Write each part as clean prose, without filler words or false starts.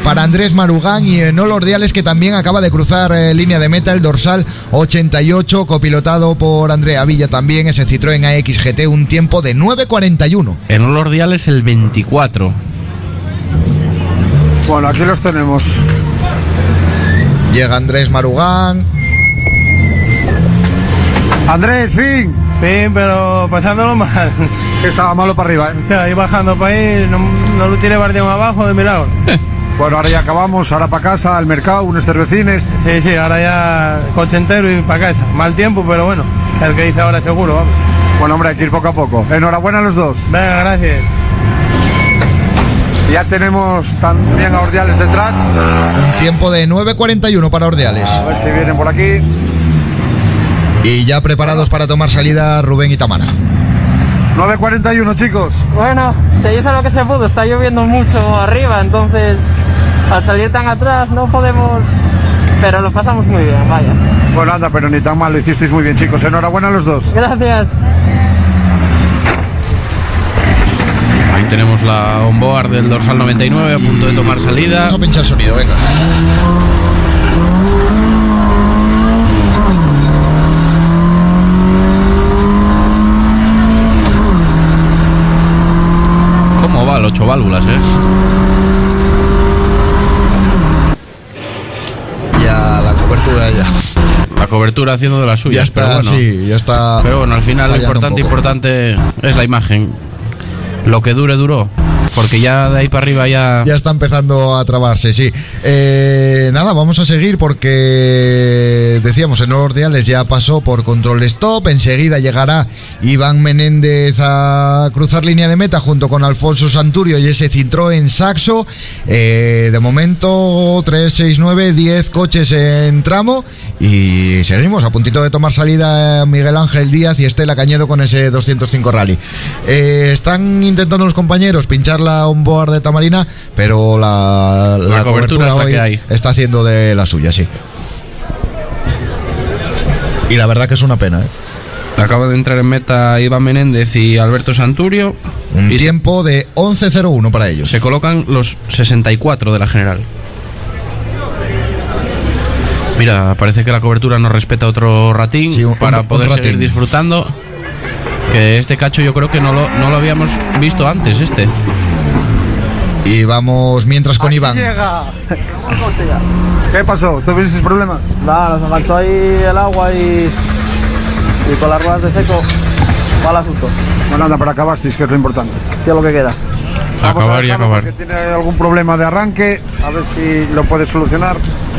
para Andrés Marugán y en Olordiales, que también acaba de cruzar línea de meta, el dorsal 88, copilotado por Andrea Villa también, ese Citroën AX GT, un tiempo de 9:41. En Olordiales el 24. Bueno, aquí los tenemos. Llega Andrés Marugán. Andrés, fin, pero pasándolo mal. que estaba malo para arriba, ¿eh? Ahí bajando para ahí, no lo tiene Bardián abajo de milagro. Bueno, ahora ya acabamos, ahora para casa, al mercado, unos cervecines. Sí, ahora ya coche entero y para casa. Mal tiempo, pero bueno, el que dice ahora seguro, vamos. Bueno, hombre, hay que ir poco a poco. Enhorabuena a los dos. Venga, gracias. Ya tenemos también a Ordiales detrás. Un tiempo de 9:41 para Ordiales. A ver si vienen por aquí. Y ya preparados para tomar salida Rubén y Tamara. 9:41, chicos. Bueno, se hizo lo que se pudo, está lloviendo mucho arriba, entonces al salir tan atrás no podemos, pero lo pasamos muy bien, vaya. Bueno, anda, pero ni tan mal, lo hicisteis muy bien, chicos. Enhorabuena a los dos. Gracias. Ahí tenemos la onboard del dorsal 99 a punto de tomar salida. Vamos a pinchar sonido, venga. ¿Cómo va el 8 válvulas, Ya la cobertura ya. La cobertura haciendo de las suyas, Ya está, pero bueno. sí, ya está. Pero bueno, al final lo fallando importante es la imagen. Lo que dure, duró. Porque ya de ahí para arriba ya está empezando a trabarse, sí. Nada, vamos a seguir porque decíamos, en Ordiales ya pasó por control stop. Enseguida llegará Iván Menéndez a cruzar línea de meta junto con Alfonso Santurio y ese Citroën Saxo. De momento 3, 6, 9, 10 coches en tramo y seguimos a puntito de tomar salida Miguel Ángel Díaz y Estela Cañedo con ese 205 Rally. Están intentando los compañeros pinchar la onboard de Tamarina, pero la cobertura es la hoy que hay. está haciendo de la suya, sí. Y la verdad que es una pena, ¿eh? acaba de entrar en meta Iván Menéndez y Alberto Santurio. Un tiempo de 11:01 para ellos. Se colocan los 64 de la general. Mira, parece que la cobertura nos respeta otro ratín, sí, para poder seguir disfrutando. Que este cacho yo creo que no lo habíamos visto antes, este. Y vamos mientras con Aquí Iván. Llega. ¿Qué pasó? ¿Tuviste problemas? Nada, nos enganchó ahí el agua y con las ruedas de seco, mal asunto. Bueno, anda, pero acabasteis, que es lo importante. ¿Qué es lo que queda? Vamos acabar a y acabar. porque tiene algún problema de arranque, a ver si lo puedes solucionar.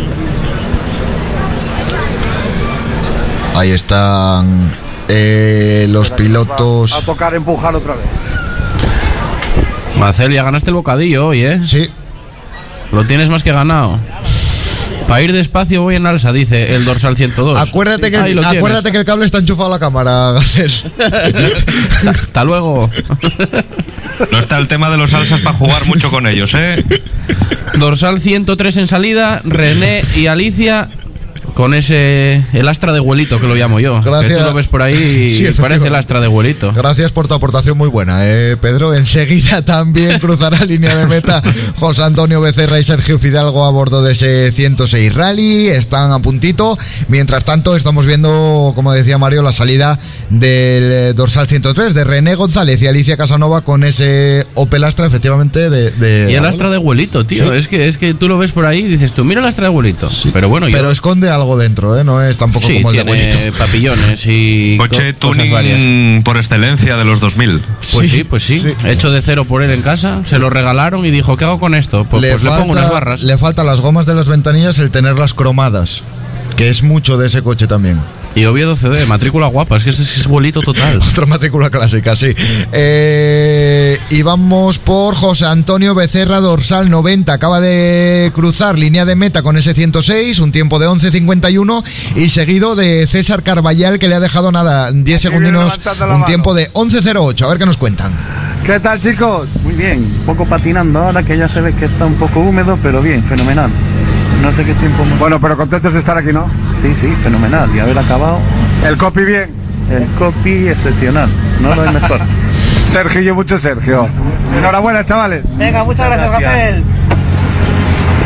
Ahí están los pilotos. A tocar empujar otra vez. Marcel, ya ganaste el bocadillo hoy, ¿eh? Sí. Lo tienes más que ganado. Para ir despacio voy en alza, dice el dorsal 102. Acuérdate que el cable está enchufado a la cámara, Garcés. Hasta luego. No está el tema de los alzas para jugar mucho con ellos, ¿eh? Dorsal 103 en salida, René y Alicia con el astra de vuelito, que lo llamo yo. Gracias. Que tú lo ves por ahí y sí, parece el astra de vuelito. Gracias por tu aportación muy buena, Pedro. Enseguida también cruzará línea de meta José Antonio Becerra y Sergio Fidalgo a bordo de ese 106 Rally. Están a puntito. Mientras tanto, estamos viendo, como decía Mario, la salida del dorsal 103 de René González y Alicia Casanova con ese Opel Astra, efectivamente. Y el astra de vuelito, tío. ¿Sí? Es que tú lo ves por ahí y dices tú, mira el astra de vuelito. Sí. Pero bueno, pero esconde algo dentro, no es tampoco como el de vuelito. Papillones y coche cosas tuning por excelencia de los 2000. Pues sí. Hecho de cero por él en casa, se lo regalaron y dijo, ¿qué hago con esto? Pues le pongo unas barras. Le faltan las gomas de las ventanillas, el tenerlas cromadas, que es mucho de ese coche también. Y Oviedo CD, matrícula guapa, es que es vuelito total. Otra matrícula clásica, sí. Y vamos por José Antonio Becerra, dorsal 90. Acaba de cruzar línea de meta con ese 106, un tiempo de 11:51. Y seguido de César Carballal, que le ha dejado 10 segundinos, un tiempo de 11:08. A ver qué nos cuentan. ¿Qué tal, chicos? Muy bien, un poco patinando ahora, que ya se ve que está un poco húmedo, pero bien, fenomenal. No sé qué tiempo más. Bueno, pero contentos de estar aquí, ¿no? Sí, fenomenal. Y haber acabado. El copy bien. El copy excepcional. No lo hay mejor. Sergio, mucho Sergio. Enhorabuena, chavales. Venga, muchas gracias, Rafael.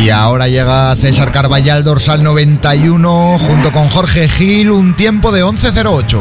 Y ahora llega César Carballal, dorsal 91, junto con Jorge Gil, un tiempo de 11.08.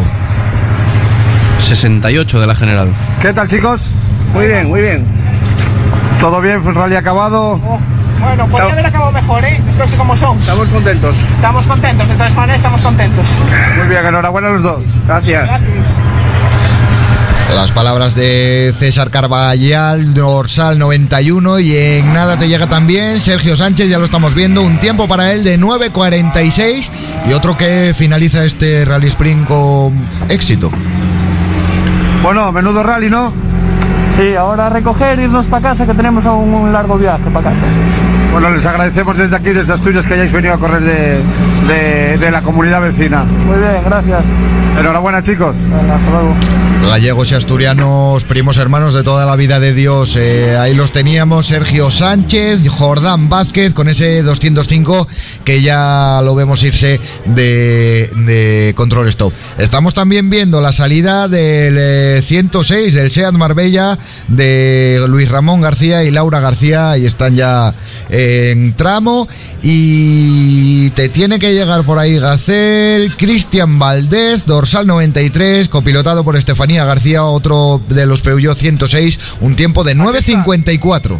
68 de la general. ¿Qué tal, chicos? Muy bien, muy bien. ¿Todo bien? ¿Fue un rally acabado? Bueno, podría haber acabado mejor, ¿eh? Las cosas como son. Estamos contentos. Estamos contentos, de todas maneras estamos contentos. Muy bien, enhorabuena a los dos. Gracias. Gracias. Las palabras de César Carballal, dorsal 91, y en nada te llega también Sergio Sánchez, ya lo estamos viendo, un tiempo para él de 9.46 y otro que finaliza este Rally Sprint con éxito. Bueno, menudo rally, ¿no? Sí, ahora a recoger, irnos para casa, que tenemos aún un largo viaje para casa. Bueno, les agradecemos desde aquí, desde Asturias, que hayáis venido a correr de la comunidad vecina. Muy bien, gracias. Enhorabuena, chicos. Venga, hasta luego. Gallegos y asturianos, primos hermanos de toda la vida de Dios. Ahí los teníamos, Sergio Sánchez, Jordán Vázquez, con ese 205 que ya lo vemos irse de Control Stop. Estamos también viendo la salida del 106 del Seat Marbella de Luis Ramón García y Laura García. Ahí están ya en tramo y te tiene que llegar por ahí Gacel, Cristian Valdés, dorsal 93, copilotado por Estefanía García, otro de los Peugeot 106, un tiempo de 9.54.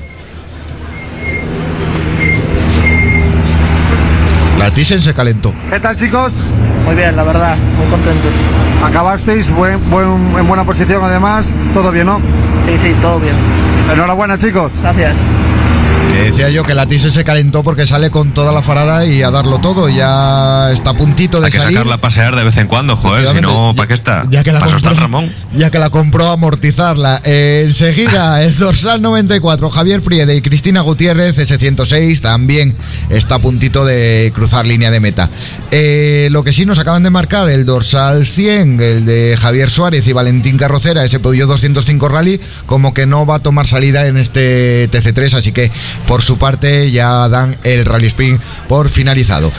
La Thyssen se calentó. ¿Qué tal, chicos? Muy bien, la verdad, muy contentos. Acabasteis en buena posición, además. Todo bien, ¿no? Sí, todo bien. Enhorabuena, chicos. Gracias. Que decía yo que la Thyssen se calentó porque sale con toda la farada y a darlo todo. Ya está a puntito de Hay que salir. sacarla a pasear de vez en cuando, joder. Si no, ¿para qué está? Ya que la ¿Para eso está compró, el Ramón? ya que la compró, amortizarla. Enseguida, el dorsal 94, Javier Priede y Cristina Gutiérrez, ese 106, también está a puntito de cruzar línea de meta. Lo que sí nos acaban de marcar, el dorsal 100, el de Javier Suárez y Valentín Carrocera, ese Peugeot 205 Rally, como que no va a tomar salida en este TC3, así que por su parte ya dan el Rally Sprint por finalizado.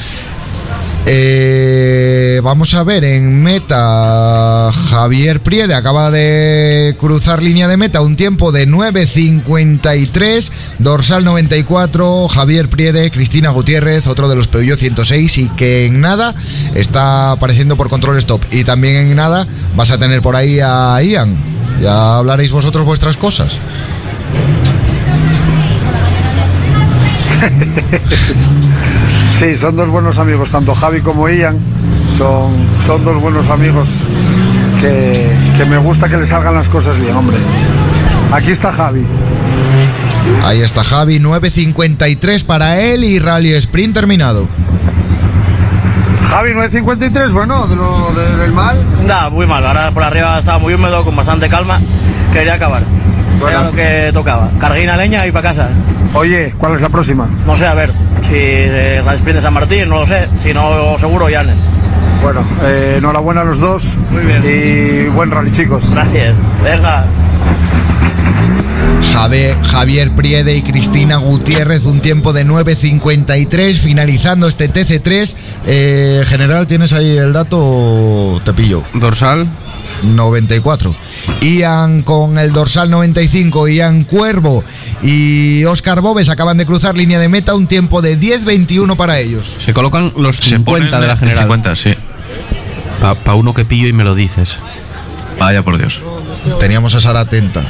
Vamos a ver, en meta Javier Priede acaba de cruzar línea de meta, un tiempo de 9.53, dorsal 94, Javier Priede, Cristina Gutiérrez, otro de los Peugeot 106, y que en nada está apareciendo por Control Stop, y también en nada vas a tener por ahí a Ian. Ya hablaréis vosotros vuestras cosas. Sí, son dos buenos amigos, tanto Javi como Ian. Son dos buenos amigos que me gusta que les salgan las cosas bien, hombre. Aquí está Javi. Ahí está Javi, 9.53 para él y Rally Sprint terminado. Javi, 9.53, bueno, del mal. Nada, muy mal. Ahora por arriba estaba muy húmedo, con bastante calma. Quería acabar. Bueno. Era lo que tocaba. Carguina leña y para casa. Oye, ¿cuál es la próxima? No sé, a ver. Si la sprint de San Martín, no lo sé. Si no, seguro Llanes. Bueno, enhorabuena a los dos. Muy bien. Y buen rally, chicos. Gracias. Venga. Javier Priede y Cristina Gutiérrez, un tiempo de 9.53, finalizando este TC3. General, ¿tienes ahí el dato? Te pillo. Dorsal 94. Ian con el dorsal 95, Ian Cuervo y Óscar Bóves acaban de cruzar línea de meta, un tiempo de 10.21 para ellos. se colocan los 50 de la general. 50, sí. Pa uno que pillo y me lo dices. Vaya por Dios. Teníamos a Sara atenta.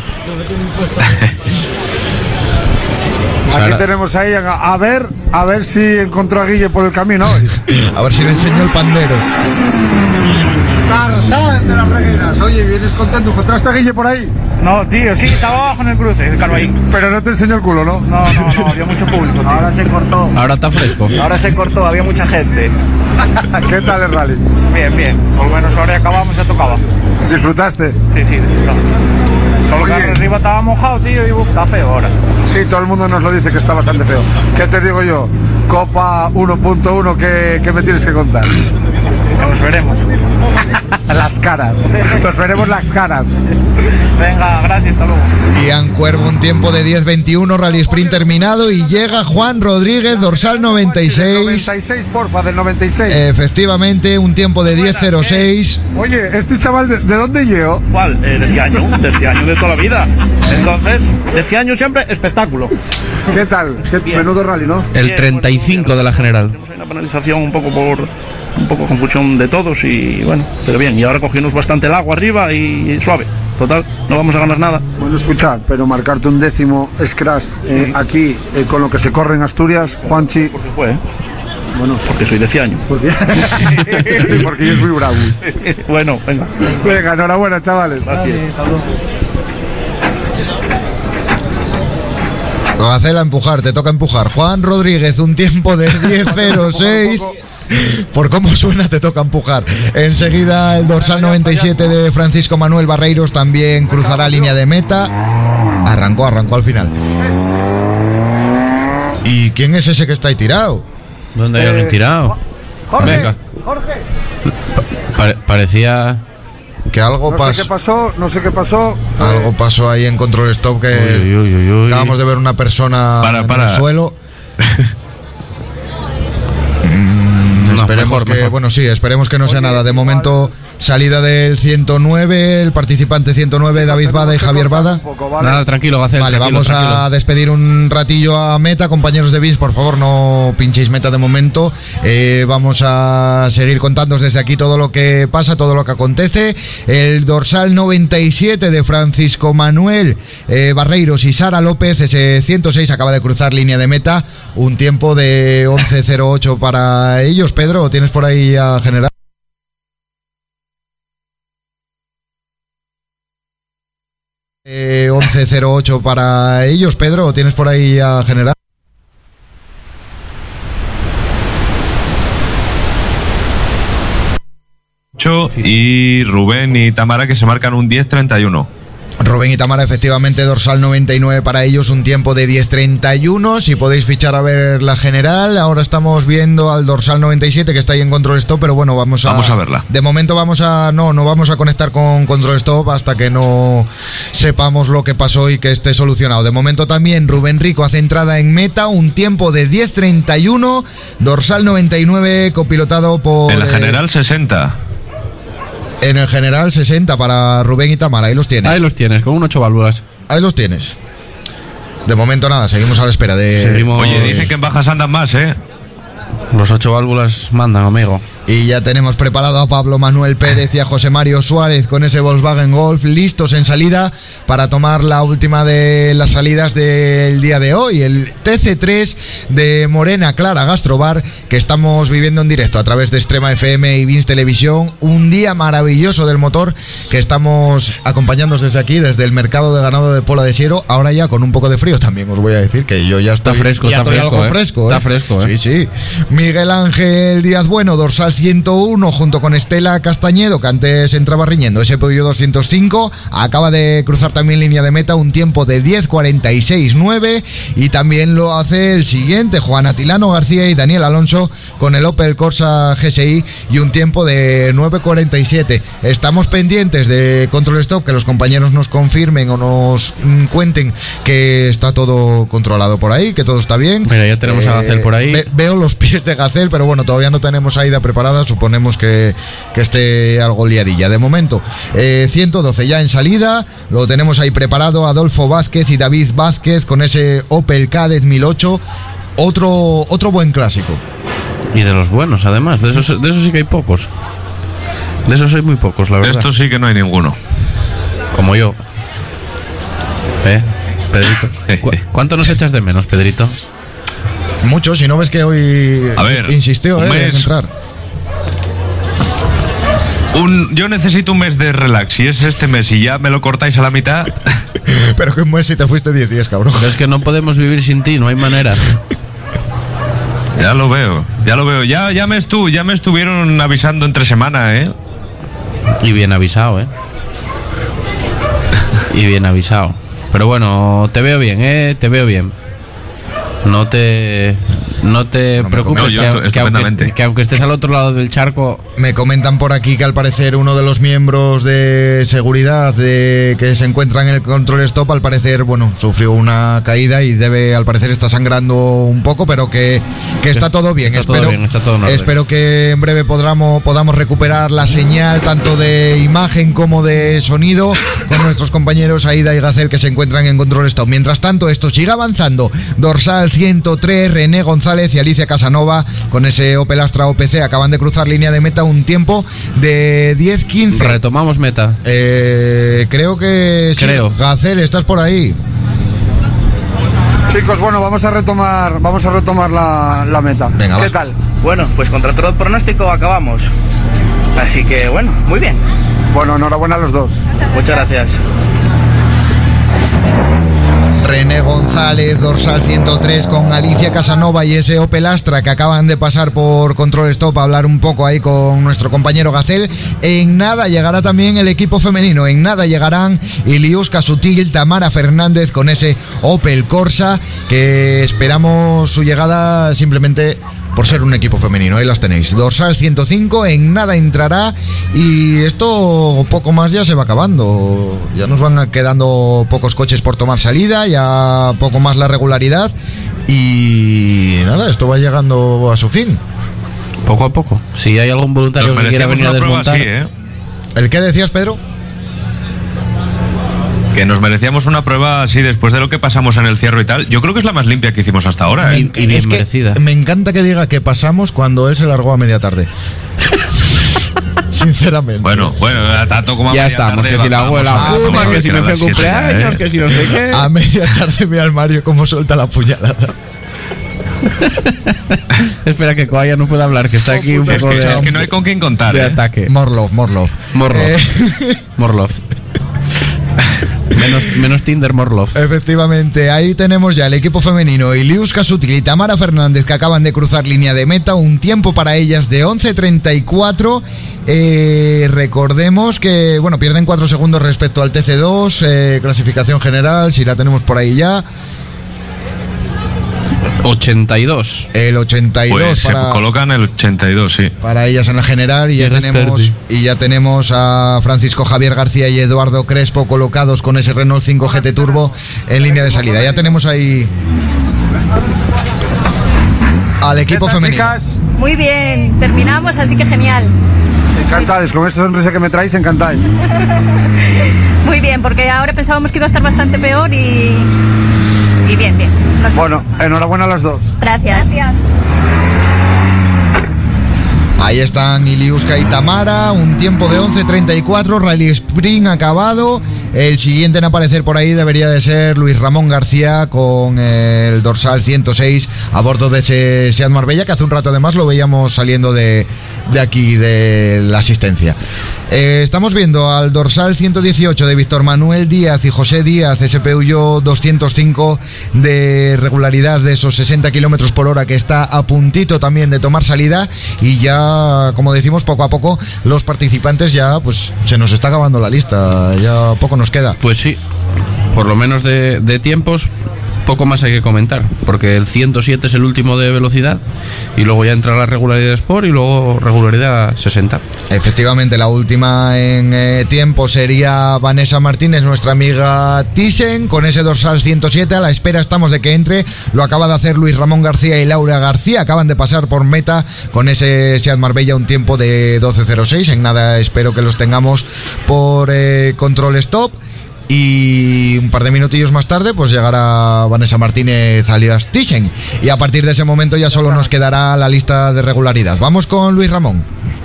Aquí tenemos ahí a ver si encontró a Guille por el camino hoy. A ver si le enseño el pandero. Tarzán de las Regueras. Oye, ¿vienes contento? ¿Encontraste a Guille por ahí? No, tío, sí, estaba abajo en el cruce, el Carbalín. Pero no te enseñó el culo, ¿no? No, había mucho público, tío. Ahora se cortó. Ahora está fresco. Ahora se cortó, había mucha gente. ¿Qué tal el rally? Bien. Por lo menos ahora acabamos, ya tocaba. ¿Disfrutaste? Sí, disfrutamos. Todo el carro arriba estaba mojado, tío, y está feo ahora. Sí, todo el mundo nos lo dice que está bastante feo. ¿Qué te digo yo? Copa 1.1, ¿qué me tienes que contar? Nos veremos. Las caras. Nos veremos las caras. Venga, gracias, hasta luego. Ian Cuervo, un tiempo de 10.21, rally sprint terminado, y llega Juan Rodríguez, dorsal 96. 96, porfa, del 96. Efectivamente, un tiempo de 10.06. Oye, este chaval, ¿de dónde llegó? ¿Cuál? De Ciaño de toda la vida. Entonces, de Ciaño siempre espectáculo. ¿Qué tal? Menudo rally, ¿no? El 35 de la general. Tenemos una penalización un poco confusión de todos y bueno, pero bien. Y ahora cogimos bastante el agua arriba y suave. Total, no vamos a ganar nada. Bueno, escuchar, pero marcarte un 10º es crash aquí con lo que se corre en Asturias, Juanchi. Porque fue, Bueno, porque soy de Ciaño. Porque yo es muy bravo. Bueno, venga. Venga, enhorabuena, chavales. Gracias. Hacela empujar, te toca empujar. Juan Rodríguez, un tiempo de 10.06. Por cómo suena, te toca empujar. Enseguida el dorsal 97 de Francisco Manuel Barreiros también cruzará línea de meta. Arrancó al final. ¿Y quién es ese que está ahí tirado? ¿Dónde hay alguien tirado? Jorge, Venga. Jorge. Parecía Que algo No sé qué pasó. Algo pasó ahí en control stop que Uy. acabamos de ver una persona en el suelo. Esperemos mejor. Bueno, sí, esperemos que no sea nada. De momento, salida del 109, el participante 109, David Bada y Javier Bada. Nada, tranquilo, Gacel. Vale, vamos a despedir un ratillo a meta. Compañeros de BIS, por favor, no pinchéis meta de momento. Vamos a seguir contándoos desde aquí todo lo que pasa, todo lo que acontece. El dorsal 97 de Francisco Manuel Barreiros y Sara López, ese 106, acaba de cruzar línea de meta. Un tiempo de 11.08 para ellos. Pedro, ¿tienes por ahí a general? 11.08 para ellos. Pedro, ¿tienes por ahí a general? Y Rubén y Tamara, que se marcan un 10.31. Rubén y Tamara, efectivamente, dorsal 99 para ellos, un tiempo de 10.31. Si podéis fichar a ver la general. Ahora estamos viendo al dorsal 97 que está ahí en control stop, pero bueno, vamos a verla. De momento no vamos a conectar con control stop hasta que no sepamos lo que pasó y que esté solucionado. De momento también Rubén Rico hace entrada en meta, un tiempo de 10.31, dorsal 99 copilotado por... En la general 60. En el general 60 para Rubén y Tamara, ahí los tienes. Ahí los tienes, con un 8 válvulas. Ahí los tienes. De momento nada, seguimos a la espera de... Oye, dicen que en bajas andan más, ¿eh? Los 8 válvulas mandan, amigo. Y ya tenemos preparado a Pablo Manuel Pérez y a José Mario Suárez con ese Volkswagen Golf listos en salida para tomar la última de las salidas del día de hoy, el TC3 de Morena Clara Gastrobar, que estamos viviendo en directo a través de Extrema FM y Vins Televisión. Un día maravilloso del motor que estamos acompañándonos desde aquí, desde el mercado de ganado de Pola de Siero. Ahora ya con un poco de frío también, os voy a decir que yo ya estoy... Está fresco, algo fresco. Está fresco, Sí, sí. Miguel Ángel Díaz Bueno, dorsal 101, junto con Estela Castañedo, que antes entraba riñendo ese Peugeot 205, acaba de cruzar también línea de meta, un tiempo de 10.46.9, y también lo hace el siguiente, Juan Atilano García y Daniel Alonso, con el Opel Corsa GSI, y un tiempo de 9.47. Estamos pendientes de control stop, que los compañeros nos confirmen o nos cuenten que está todo controlado por ahí, que todo está bien. Mira, ya tenemos a Gacel por ahí. Veo los pies de Gacel, pero bueno, todavía no tenemos AIDA preparada, suponemos que esté algo liadilla. De momento, 112 ya en salida, lo tenemos ahí preparado, Adolfo Vázquez y David Vázquez con ese Opel Kadett 1008, otro buen clásico. Y de los buenos, además, de esos sí que hay pocos. De esos hay muy pocos, la verdad. De estos sí que no hay ninguno. Como yo. Pedrito. ¿Cuánto nos echas de menos, Pedrito? Mucho, si no ves que hoy insistió en entrar. Yo necesito un mes de relax. Si es este mes y ya me lo cortáis a la mitad. Pero que un mes si te fuiste 10 días, cabrón. Pero es que no podemos vivir sin ti, no hay manera. Ya lo veo. Ya me estuvieron avisando entre semana, ¿eh? Y bien avisado, Y bien avisado. Pero bueno, te veo bien, te veo bien. No te preocupes, que aunque estés al otro lado del charco, Me comentan por aquí que al parecer uno de los miembros de seguridad que se encuentra en el control stop, al parecer, bueno, sufrió una caída y al parecer está sangrando un poco, pero que está todo bien. Está todo bien, está todo en orden. Espero que en breve podamos recuperar la señal tanto de imagen como de sonido con nuestros compañeros Aida y Gacel, que se encuentran en control stop. Mientras tanto, esto sigue avanzando. Dorsal 103, René González y Alicia Casanova con ese Opel Astra OPC acaban de cruzar línea de meta, un tiempo de 10-15. Retomamos meta. Creo que sí. Gacel, ¿estás por ahí? Chicos, bueno, vamos a retomar la meta. Venga, ¿qué tal? Bueno, pues contra todo pronóstico acabamos. Así que bueno, muy bien. Bueno, enhorabuena a los dos. Muchas gracias. René González, Dorsal 103 con Alicia Casanova y ese Opel Astra que acaban de pasar por control stop a hablar un poco ahí con nuestro compañero Gacel. En nada llegará también el equipo femenino, en nada llegarán Iliuska Sutil, Tamara Fernández con ese Opel Corsa, que esperamos su llegada simplemente por ser un equipo femenino. Ahí las tenéis. Dorsal 105, en nada entrará y esto poco más ya se va acabando. Ya nos van quedando pocos coches por tomar salida, ya poco más la regularidad y nada, esto va llegando a su fin. Poco a poco. Si hay algún voluntario que quiera venir a desmontar. Así, ¿eh? ¿El qué decías, Pedro? Que nos merecíamos una prueba así después de lo que pasamos en el cierre y tal. Yo creo que es la más limpia que hicimos hasta ahora, ¿eh? Y bien merecida. Me encanta que diga que pasamos cuando él se largó a media tarde. Sinceramente. Bueno, tanto como a ya media estamos, tarde. que si la abuela fuma, que si me fue cumpleaños, que si no sé qué. A media tarde ve al Mario cómo suelta la puñalada. Espera que Coaya no pueda hablar, que está aquí un poco de... Es que no hay con quién contar, de ataque. Morlov. Menos Tinder, Morlov. Efectivamente, ahí tenemos ya el equipo femenino. Iliuska Sutil y Tamara Fernández, que acaban de cruzar línea de meta. Un tiempo para ellas de 11.34. Recordemos que, bueno, pierden 4 segundos respecto al TC2. Clasificación general, si la tenemos por ahí ya. 82. El 82 pues se colocan el 82, sí. Para ellas en la general y ya tenemos a Francisco Javier García y Eduardo Crespo colocados con ese Renault 5 GT Turbo en línea de salida. Ya tenemos ahí al equipo femenino. Chicas? Muy bien, terminamos, así que genial. Encantados, con esa sonrisa que me traéis, encantáis. Muy bien, porque ahora pensábamos que iba a estar bastante peor y bien. Bueno, enhorabuena a las dos. Gracias. Ahí están Iliuska y Tamara, un tiempo de 11.34, Rally Spring acabado. El siguiente en aparecer por ahí debería de ser Luis Ramón García con el Dorsal 106 a bordo de ese Seat Marbella, que hace un rato además lo veíamos saliendo de aquí, de la asistencia. Estamos viendo al Dorsal 118 de Víctor Manuel Díaz y José Díaz, ese Peugeot 205 de regularidad de esos 60 km por hora, que está a puntito también de tomar salida. Y ya, como decimos, poco a poco los participantes ya, pues se nos está acabando la lista, ya poco nos queda. Pues sí, por lo menos de tiempos poco más hay que comentar, porque el 107 es el último de velocidad y luego ya entra la regularidad Sport y luego regularidad 60. Efectivamente, la última en tiempo sería Vanessa Martínez, nuestra amiga Thyssen, con ese Dorsal 107. A la espera estamos de que entre. Lo acaba de hacer Luis Ramón García y Laura García, acaban de pasar por meta con ese Seat Marbella, un tiempo de 12.06. En nada espero que los tengamos por control stop. Y un par de minutillos más tarde pues llegará Vanessa Martínez alias Thyssen. Y a partir de ese momento ya solo nos quedará la lista de regularidad. Vamos con Luis Ramón.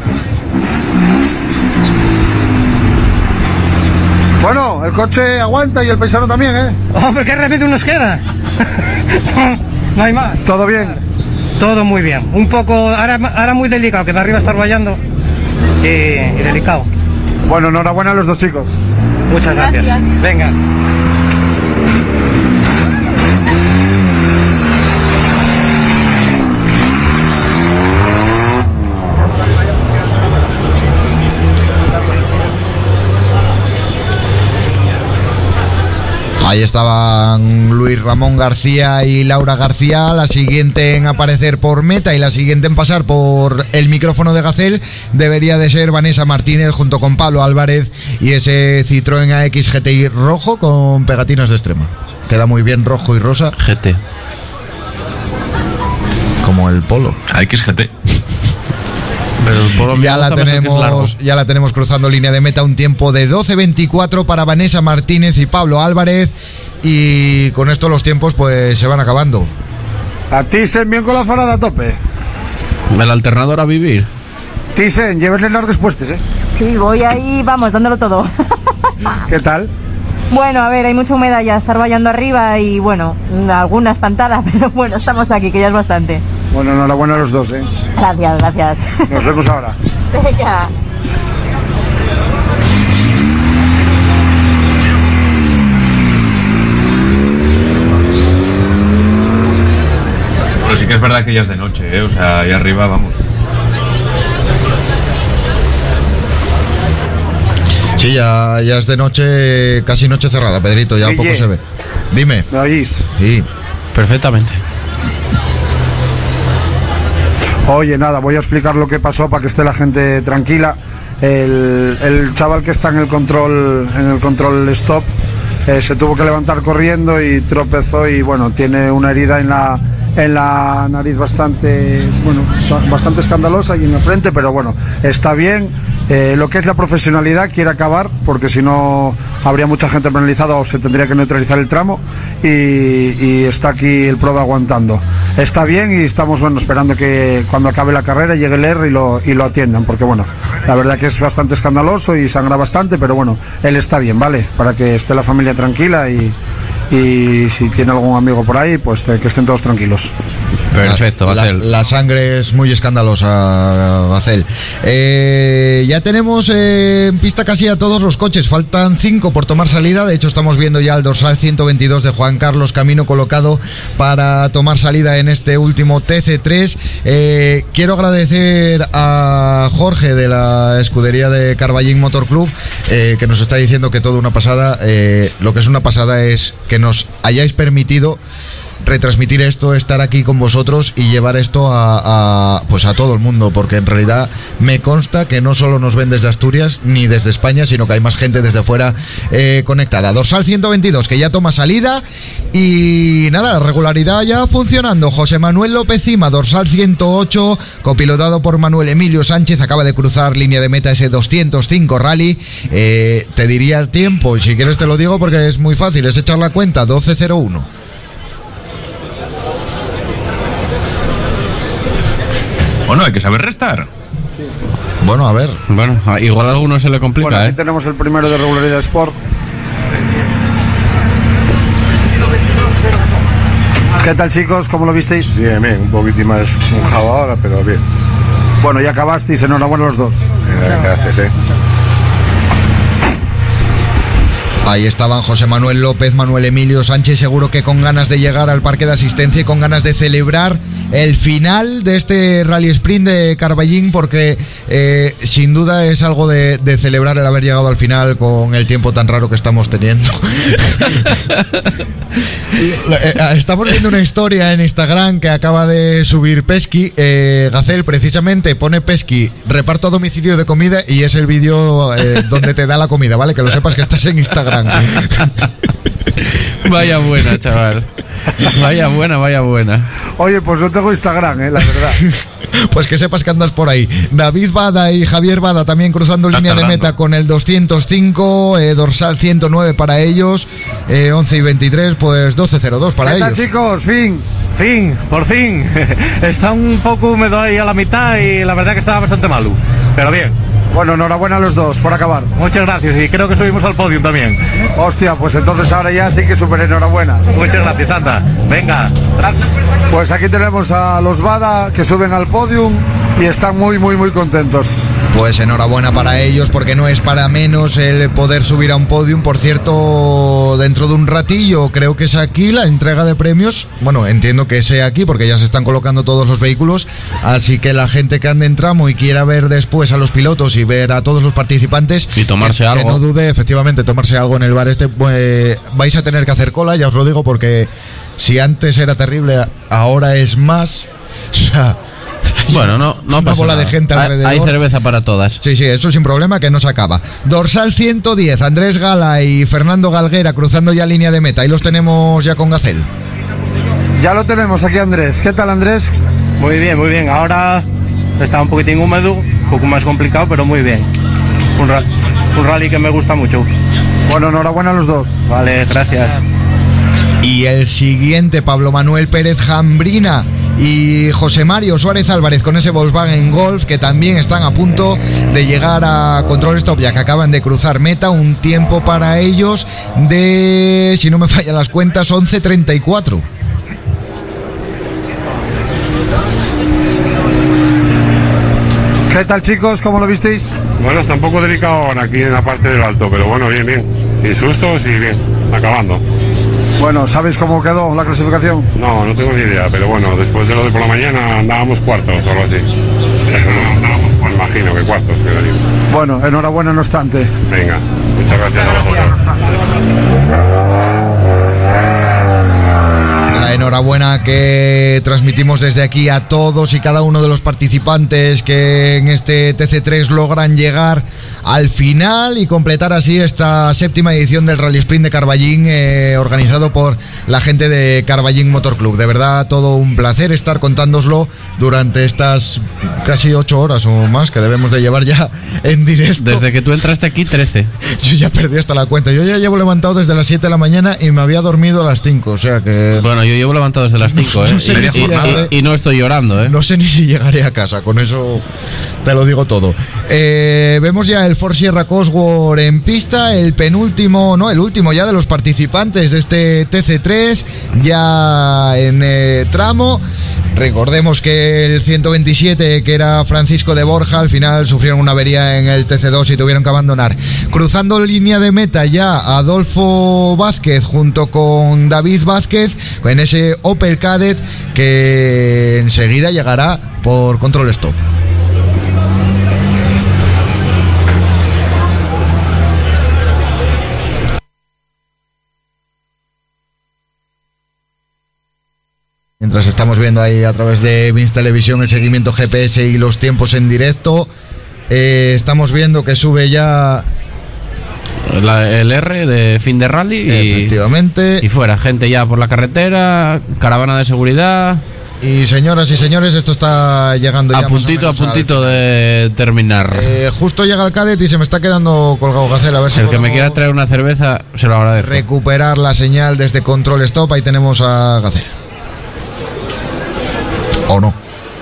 Bueno, el coche aguanta y el paisano también, ¿eh? Hombre, qué remedio nos queda. No hay más. ¿Todo bien? Todo muy bien. Un poco, ahora muy delicado, que de arriba está arrollando y delicado. Bueno, enhorabuena a los dos chicos. Muchas gracias. Venga. Ahí estaban Luis Ramón García y Laura García, la siguiente en aparecer por meta y la siguiente en pasar por el micrófono de Gacel debería de ser Vanessa Martínez junto con Pablo Álvarez y ese Citroën AX GTI rojo con pegatinas de extrema. Queda muy bien rojo y rosa. GT. Como el Polo. XGT. Pero el Polo ya la tenemos cruzando línea de meta, un tiempo de 12.24 para Vanessa Martínez y Pablo Álvarez, y con esto los tiempos pues se van acabando. A Thyssen, bien con la farada a tope. El alternador a vivir. Thyssen, llévenle las respuestas, Sí, voy ahí, vamos, dándolo todo. ¿Qué tal? Bueno, a ver, hay mucha humedad ya, estar vallando arriba y bueno, alguna espantada, pero bueno, estamos aquí, que ya es bastante. Bueno, enhorabuena a los dos, Gracias. Nos vemos ahora. Venga. Pero sí que es verdad que ya es de noche, o sea, ahí arriba vamos. Sí, ya es de noche, casi noche cerrada, Pedrito, ya poco se ve. Dime. ¿Me oís? Sí. Perfectamente. Oye, nada, voy a explicar lo que pasó para que esté la gente tranquila. El chaval que está en el control stop se tuvo que levantar corriendo y tropezó y bueno, tiene una herida en la nariz bastante escandalosa y en la frente, pero bueno, está bien. Lo que es la profesionalidad quiere acabar, porque si no habría mucha gente penalizada o se tendría que neutralizar el tramo, y está aquí el prove aguantando. Está bien y estamos esperando que cuando acabe la carrera llegue el R y lo atiendan, porque bueno, la verdad que es bastante escandaloso y sangra bastante, pero bueno, él está bien, ¿vale? Para que esté la familia tranquila y si tiene algún amigo por ahí, pues que estén todos tranquilos. Perfecto, Gacel. La sangre es muy escandalosa, Gacel. Ya tenemos en pista casi a todos los coches. Faltan 5 por tomar salida. De hecho, estamos viendo ya el dorsal 122 de Juan Carlos Camino colocado para tomar salida en este último TC3. Quiero agradecer a Jorge de la escudería de Carballín Motor Club, que nos está diciendo que todo una pasada. Lo que es una pasada es que nos hayáis permitido retransmitir esto, estar aquí con vosotros y llevar esto pues a todo el mundo, porque en realidad me consta que no solo nos ven desde Asturias ni desde España, sino que hay más gente desde fuera conectada. Dorsal 122 que ya toma salida y nada, la regularidad ya funcionando. José Manuel López Cima, dorsal 108, copilotado por Manuel Emilio Sánchez, acaba de cruzar línea de meta ese 205 rally. Te diría el tiempo, y si quieres te lo digo porque es muy fácil, es echar la cuenta, 12.01. Bueno, hay que saber restar. Bueno, a ver. Bueno, igual a alguno se le complica, bueno, aquí tenemos el primero de regularidad Sport. ¿Qué tal, chicos? ¿Cómo lo visteis? Bien, un poquitín más mojado ahora, pero bien. Bueno, ya acabasteis, enhorabuena los dos. Gracias, Ahí estaban José Manuel López, Manuel Emilio Sánchez, seguro que con ganas de llegar al parque de asistencia y con ganas de celebrar el final de este Rally Sprint de Carballín, porque sin duda es algo de celebrar el haber llegado al final con el tiempo tan raro que estamos teniendo. Estamos viendo una historia en Instagram que acaba de subir Pesky. Gacel precisamente pone Pesky reparto a domicilio de comida y es el vídeo donde te da la comida, ¿vale? Que lo sepas que estás en Instagram. Vaya buena, chaval. Vaya buena. Oye, pues no tengo Instagram, la verdad. Pues que sepas que andas por ahí. David Bada y Javier Bada también cruzando línea de meta con el 205, dorsal 109 para ellos, 11 y 23, pues 12.02 para ellos. ¿Qué tal, chicos? Por fin. Está un poco húmedo ahí a la mitad y la verdad que estaba bastante malo, pero bien. Bueno, enhorabuena a los dos por acabar. Muchas gracias y creo que subimos al podio también. Hostia, pues entonces ahora ya sí que súper enhorabuena. Muchas gracias, anda. Venga, gracias. Pues aquí tenemos a los Bada que suben al podium y están muy contentos. Pues enhorabuena para ellos, porque no es para menos el poder subir a un podium. Por cierto, dentro de un ratillo creo que es aquí la entrega de premios. Bueno, entiendo que sea aquí porque ya se están colocando todos los vehículos, así que la gente que ande en tramo y quiera ver después a los pilotos y ver a todos los participantes y tomarse algo, que no dude, efectivamente, tomarse algo en el bar este. Vais a tener que hacer cola, ya os lo digo, porque si antes era terrible, ahora es más. O sea, bueno, no pasa bola nada. De gente alrededor. Hay cerveza para todas. Sí, eso sin problema, que no se acaba. Dorsal 110, Andrés Gala y Fernando Galguera cruzando ya línea de meta. Ahí los tenemos ya con Gacel. Ya lo tenemos aquí, Andrés. ¿Qué tal, Andrés? Muy bien, muy bien. Ahora está un poquitín húmedo, un poco más complicado, pero muy bien. Un rally que me gusta mucho. Bueno, enhorabuena a los dos. Vale, gracias. Y el siguiente, Pablo Manuel Pérez Jambrina y José Mario Suárez Álvarez con ese Volkswagen Golf, que también están a punto de llegar a Control Stop, ya que acaban de cruzar meta. Un tiempo para ellos de, si no me fallan las cuentas, 11:34. ¿Qué tal, chicos? ¿Cómo lo visteis? Bueno, está un poco delicado aquí en la parte del alto, pero bueno, bien. Sin sustos y bien, acabando. Bueno, ¿sabéis cómo quedó la clasificación? No tengo ni idea, pero bueno, después de lo de por la mañana andábamos cuartos o algo así. O sea, me imagino que cuartos quedaría. Bueno, enhorabuena no obstante. Venga, muchas gracias a vosotros. La enhorabuena que transmitimos desde aquí a todos y cada uno de los participantes que en este TC3 logran llegar al final y completar así esta 7ª edición del Rally Sprint de Carballín, organizado por la gente de Carballín Motor Club. De verdad, todo un placer estar contándoslo durante estas casi 8 horas o más que debemos de llevar ya en directo. Desde que tú entraste aquí, 13. Yo ya perdí hasta la cuenta. Yo ya llevo levantado desde las 7 de la mañana y me había dormido a las 5, o sea que... Bueno, yo llevo levantado desde las 5, no sé y no estoy llorando, No sé ni si llegaré a casa, con eso te lo digo todo. Vemos ya el Ford Sierra Cosworth en pista, el último ya de los participantes de este TC3, ya en tramo. Recordemos que el 127, que era Francisco de Borja, al final sufrieron una avería en el TC2 y tuvieron que abandonar. Cruzando línea de meta ya Adolfo Vázquez junto con David Vázquez en ese Opel Kadett, que enseguida llegará por Control Stop. Mientras estamos viendo ahí a través de Vince Televisión el seguimiento GPS y los tiempos en directo, estamos viendo que sube ya el R de fin de rally. Efectivamente. Y fuera, gente ya por la carretera, caravana de seguridad. Y señoras y señores, esto está llegando ya a puntito de terminar. Justo llega el Kadett y se me está quedando colgado Gacel. A ver si el que me quiera traer una cerveza, se lo agradezco. Recuperar la señal desde Control Stop. Ahí tenemos a Gacel. ¿O no?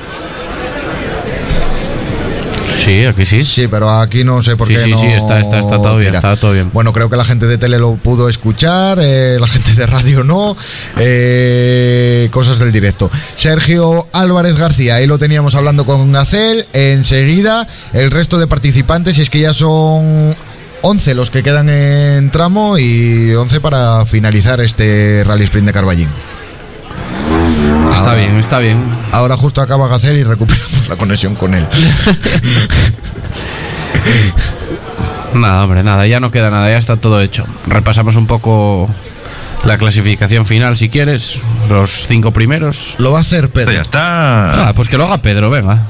Sí, aquí sí. Sí, pero aquí no sé por qué no. Sí, está todo bien, está todo bien. Bueno, creo que la gente de tele lo pudo escuchar, la gente de radio no. Cosas del directo. Sergio Álvarez García, ahí lo teníamos hablando con Gacel. Enseguida, el resto de participantes, y es que ya son 11 los que quedan en tramo y 11 para finalizar este Rally Sprint de Carballín. Está bien. Ahora justo acaba Gacel y recuperamos la conexión con él. Nada, hombre, ya no queda nada, ya está todo hecho. Repasamos un poco la clasificación final, si quieres. Los 5 primeros. Lo va a hacer Pedro. Ya está. Pues que lo haga Pedro, venga.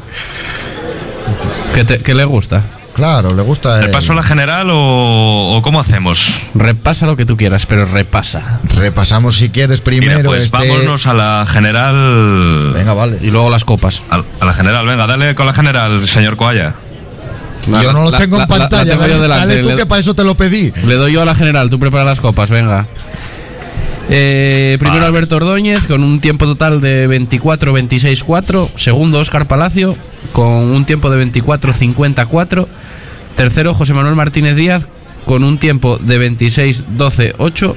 ¿Qué le gusta? Claro, le gusta. ¿Repaso la general o cómo hacemos? Repasa lo que tú quieras, pero repasa. Repasamos si quieres primero. Mira, pues vámonos a la general. Venga, vale. Y luego las copas. A la general, venga, dale con la general, señor Coalla. Yo no lo tengo en pantalla. Dale tú, que para eso te lo pedí. Le doy yo a la general, tú prepara las copas, venga. Primero Alberto Ordóñez con un tiempo total de 24-26-4. Segundo Óscar Palacio con un tiempo de 24-54. Tercero José Manuel Martínez Díaz con un tiempo de 26-12-8.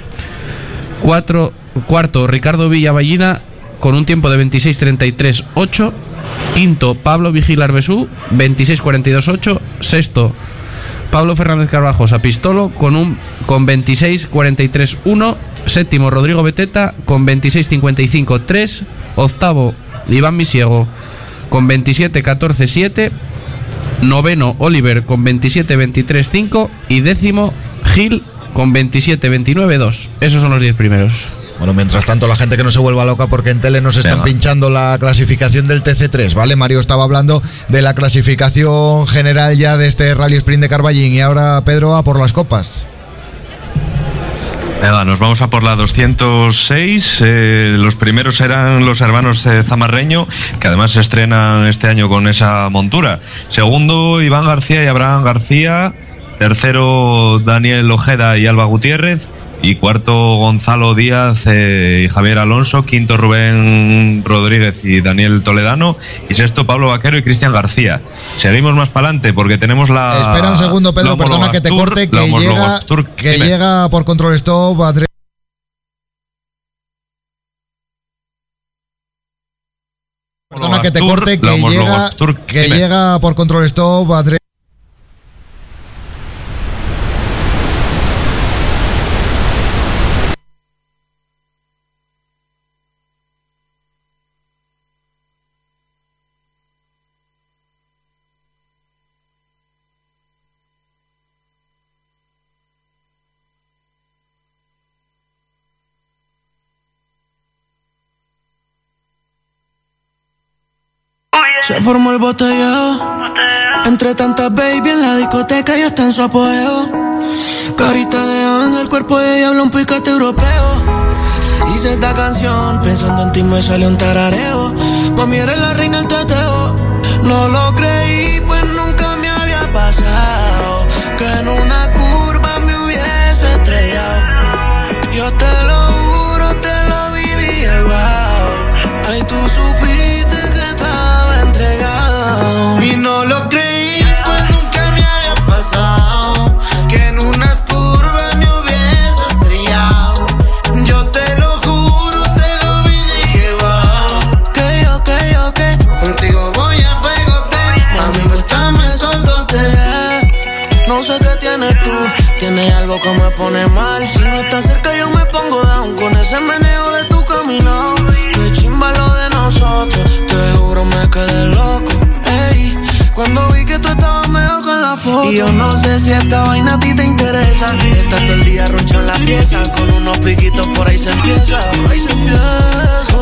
Cuarto Ricardo Villavallina con un tiempo de 26-33-8. Quinto, Pablo Vigil Arbesú, 26.42.8. Sexto, Pablo Fernández Carvajosa Pistolo con 26.43.1. Séptimo, Rodrigo Beteta con 26.55.3. Octavo, Iván Misiego con 27.14.7. Noveno, Oliver con 27.23.5. Y décimo, Gil con 27.29.2. Esos son los 10 primeros. Bueno, mientras tanto, la gente que no se vuelva loca porque en tele nos están pinchando la clasificación del TC3, ¿vale? Mario estaba hablando de la clasificación general ya de este Rally Sprint de Carballín y ahora Pedro a por las copas. Nada, nos vamos a por la 206. Los primeros eran los hermanos Zamarreño, que además se estrenan este año con esa montura. Segundo, Iván García y Abraham García. Tercero, Daniel Ojeda y Alba Gutiérrez. Y cuarto, Gonzalo Díaz y Javier Alonso. Quinto, Rubén Rodríguez y Daniel Toledano. Y sexto, Pablo Vaquero y Cristian García. Seguimos más para adelante porque tenemos la... Espera un segundo, Pedro, perdona que te corte, que llega por control stop Andrés. Perdona que te corte, que llega por control stop Andrés. Se formó el botelleo. Entre tantas baby en la discoteca ya está en su apogeo. Carita de ángel, cuerpo de diablo, un picante europeo. Hice esta canción pensando en ti, me salió un tarareo. Mami, eres la reina del teteo. No lo creí, pues nunca me había pasado que en una curva me hubiese estrellado. Yo te lo juro, te lo vi, dije wow. Ay, tú supiste que estaba entregado. Y no lo creí, pues nunca me había pasado que en unas curvas me hubiese estrellado. Yo te lo juro, te lo vi, dije wow. Que contigo voy a fegote. Mami, muéstrame soldote. No sé qué tienes tú, tienes algo que me pone mal. Si no estás cerca yo me pongo down con ese meneo de tu camino. Qué chimba lo de nosotros, te juro me quedé loco. Ey, cuando vi que tú estabas mejor con la foto. Y yo no sé si esta vaina a ti te interesa. Estás todo el día roncha en la pieza, con unos piquitos por ahí se empieza. Por ahí se empieza.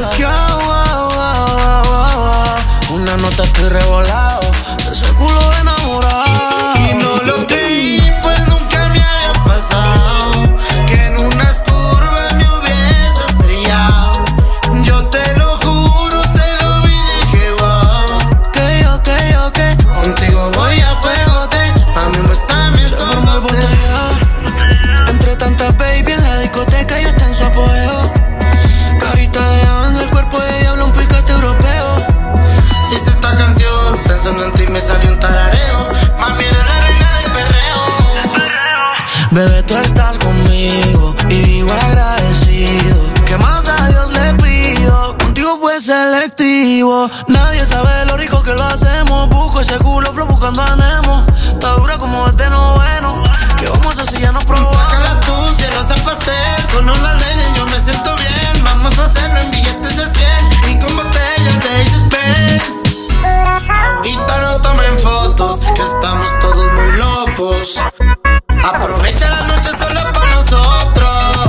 Una nota estoy revolado, de ese culo enamorado. Y no lo creí, pues nunca me había pasado que en unas curvas me hubiese estrellado. Yo te lo juro, te lo vi, dije wow. Que contigo voy a fegote. A mí muéstrame soldote. Entre tantas baby en la discoteca ya está en su apogeo. Carita de ángel, cuerpo de diablo, un picante europeo. Hice esta canción pensando en ti, me salió un tarareo. Mami, eres la reina del perreo. Bebé, tú estás conmigo y vivo agradecido. ¿Qué más a Dios le pido? Contigo fue selectivo. Nadie sabe lo rico que lo hacemos. Busco ese culo flow buscando a Nemo. Está dura como este noveno. ¿Qué vamos a hacer si ya nos probamos? Sácala tú, cierras el pastel. Con una leña yo me siento bien. Vamos a hacerlo en billetes de 100 y con botellas de Ace Space. Ahorita no tomen fotos, que estamos todos muy locos. Aprovecha la noche solo para nosotros.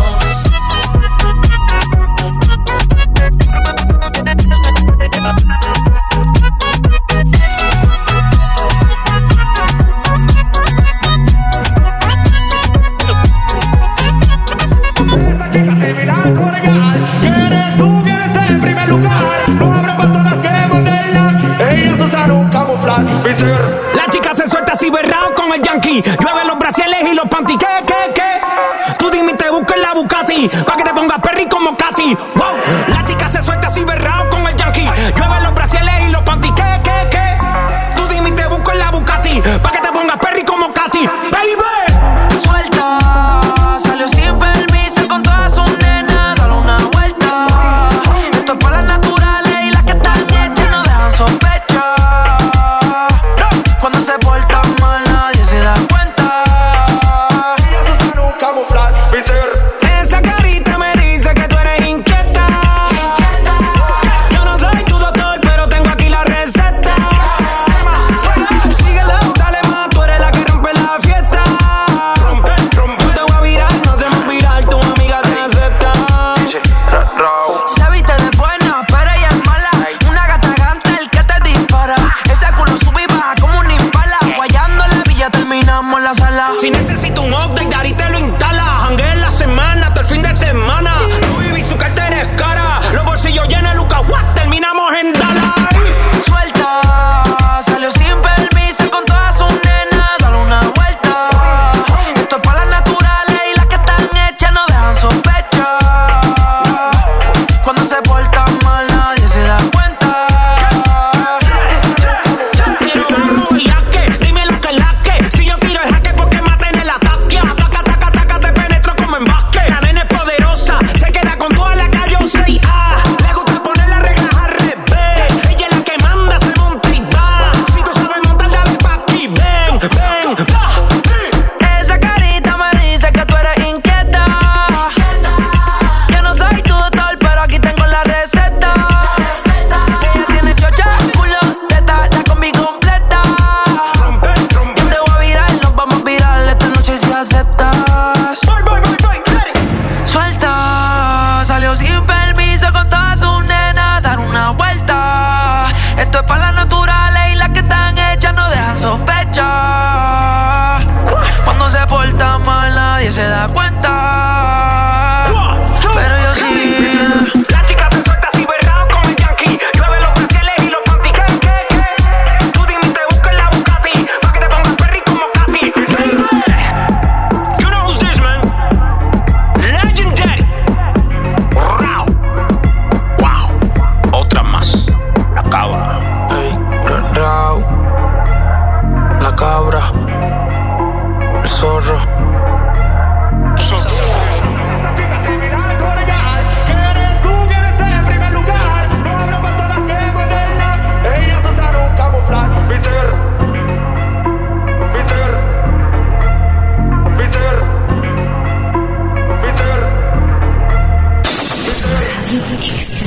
¿Quieres tú? ¿Quieres en primer lugar? No habrá personas que modelan. Ellos usaron un camuflaje. La chica se suelta así berrao con el yankee. Llueve los brasiles y los panty. ¿Qué? Tú dime y te busco en la Bucati pa' que te pongas perry como Katy. Wow. La chica se suelta así berrao con el yankee. Llueve los brasiles y los panty. ¿Qué? Tú dime y te busco en la Bucati pa' que te pongas perry como Katy. Baby, suelta, salió sin permiso con todas sus nenas. Dale una vuelta. Esto es para las naturales y las que están hechas no dejan sorpresa.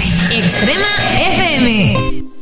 Extrema FM.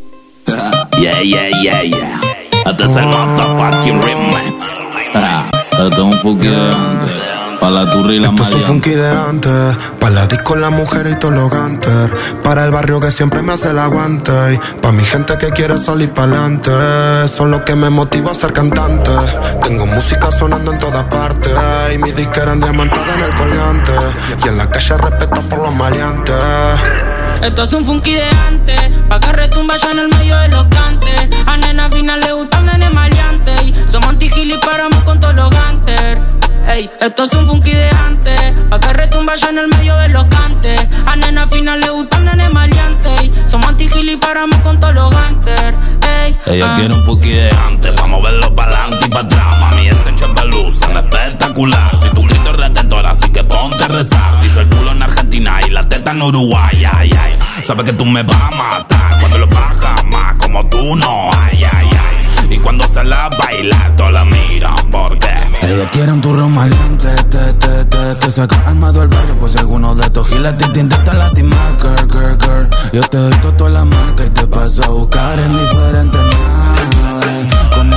Yeah. Este es el motherfucking remix. Esto es un funky de antes. Pa' la turri y la Esto es un funky de antes. Pa' la disco, la mujer y todos los gantes. Para el barrio que siempre me hace el aguante. Y pa' mi gente que quiere salir pa'lante. Son los que me motiva a ser cantante. Tengo música sonando en todas partes. Y mi disquera endiamantada en el colgante. Y en la calle respeto por los maleantes. Esto es un funky de antes, pa' que retumba ya en el medio de los cantes. A nena fina le gusta el nene maleante. Y somos anti-gil y paramos con todos los gantes. Ey, esto es un funky de antes, pa' que retumba ya en el medio de los cantes. A nena fina le gusta el nene maleante. Y somos anti-gil y paramos con todos los gantes. Ella quiere un funky de antes, pa' moverlo pa'lante y pa' atrás. Mami, este chepe luce espectacular. Si tu grito es retentor, así que ponte a rezar. Si soy culo en Argentina y la teta en Uruguay, ay. Sabes que tú me vas a matar cuando lo bajas más, como tú no, ay. Y cuando se la bailar, todos la miran, porque ella quiere un turro maleante, que saca armado el barrio, pues alguno de estos giles te intenta lastimar, girl. Yo te doy toda la marca y te paso a buscar en diferentes naves. Como